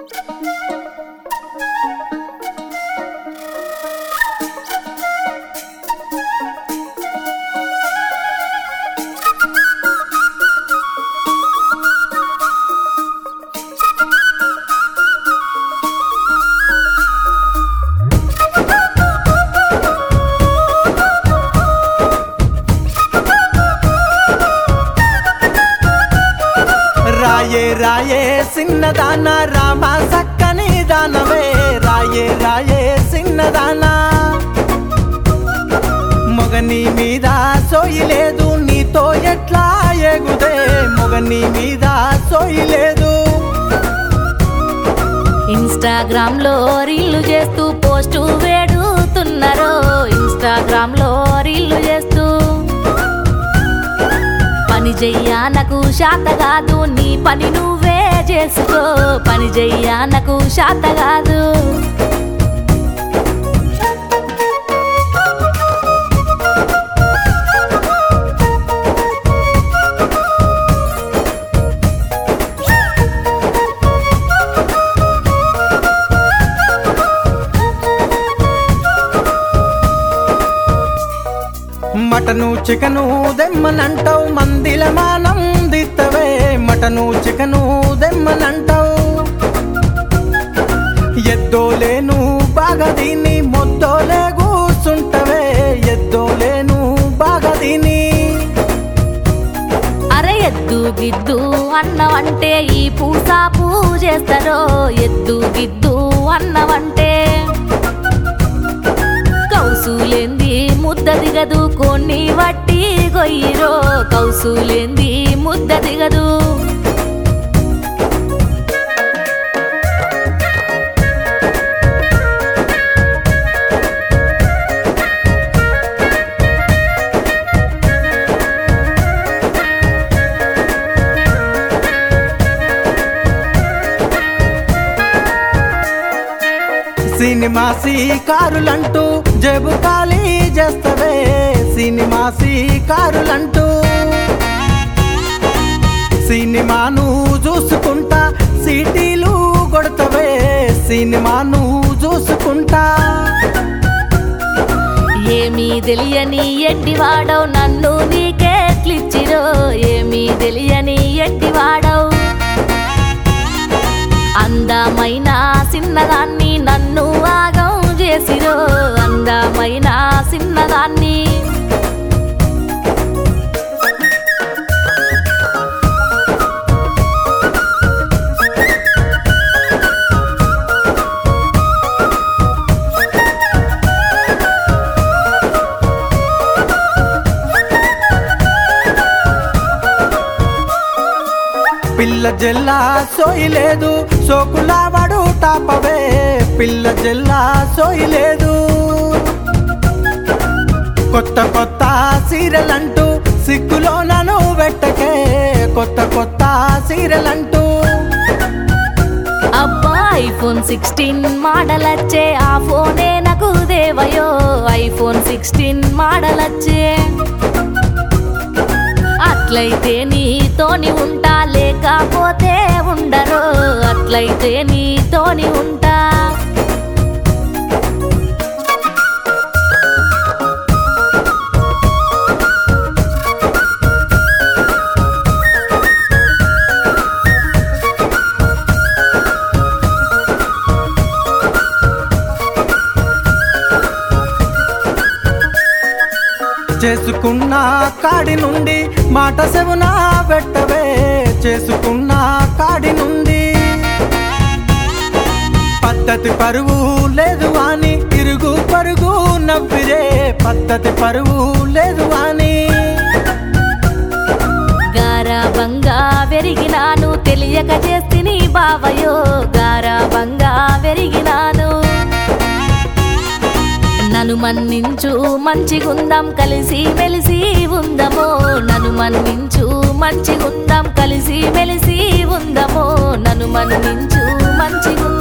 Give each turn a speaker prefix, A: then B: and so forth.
A: రాయే రాయే సిన్నదానా రామ సక్కని దానవే రాయే రాయే సిన్నదానా మొగని మీద సోయి లేదు నీతో ఎట్లా ఎగుదే మొగని మీద సోయి లేదు
B: ఇన్స్టాగ్రామ్ లో రీళ్లు చేస్తూ పోస్టు వేడుతున్నారు ఇన్స్టాగ్రామ్ లో రీళ్లు చేస్తూ పని చెయ్యా నాకు శాత కాదు నీ పని నువ్వే చేసుకో పని చెయ్యా నాకు శాత కాదు
A: మటను చికెను దెమ్మనంటావు మందిల మానం దిత్తవే మటను చికెను దెమ్మనంటావు ఎద్దోలేను బాగా దీన్ని మొద్దోలే కూర్చుంటవే ఎద్దోలేను బాగా దీన్ని
B: అరే ఎద్దు గిద్దు అన్నవంటే ఈ పూసాపు చేస్తారో ఎద్దు గిద్దు అన్నవంటే కౌసులేంది ముద్ద దిగదు కొన్ని వట్టి గొయ్యిరో కౌసులేంది ముద్ద దిగదు
A: సినిమాసి కారులంటూ జేబు ఖాళీ చేస్తవే సినిమాసి కారులంటూ సినిమాను చూసుకుంటా సిటీలు కొడతవే సినిమాను చూసుకుంటా
B: ఏమీ తెలియని ఎట్టివాడవు నన్ను నీకెట్లిచ్చిరో ఏమీ తెలియని ఎట్టివాడవు అందమైన చిన్నదాన్ని నన్ను ఆగం చేసిరో అందమైన చిన్నదాన్ని
A: పిల్ల జల్లా సోయి లేదు సోకులావాడు టాపవే పిల్ల జల్లా సోయి లేదు కొత్త కొత్త సీరలంటూ సిగ్గులో నన్ను పెట్టకే కొత్త కొత్త సీరలంటూ
B: అబ్బా ఐఫోన్ 16 మోడల్ వచ్చే ఆ ఫోనే నాకు దేవయో ఐఫోన్ 16 మోడల్ వచ్చే అట్లయితే నీతోని ఉంటా లేకపోతే ఉండరు అట్లయితే నీతోని ఉంటా
A: చేసుకున్న కాడి నుండి మాట సెవునా పెట్టవే చేసుకున్న కాడి నుండి పద్ధతి పరువు లేదు అని ఇరుగు పరుగు నవ్విరే పద్ధతి పరువు లేదు అని
B: గారాబంగా వెరిగినాను తెలియక చేస్తిని బావయో గారాబంగా వెరిగినాను నన్ను మన్నించు మంచిగుందాం కలిసి మెలిసి ఉందమో నన్ను మన్నించు మంచిగుందాం కలిసి మెలిసి ఉందమో నన్ను మన్నించు మంచిగుందాం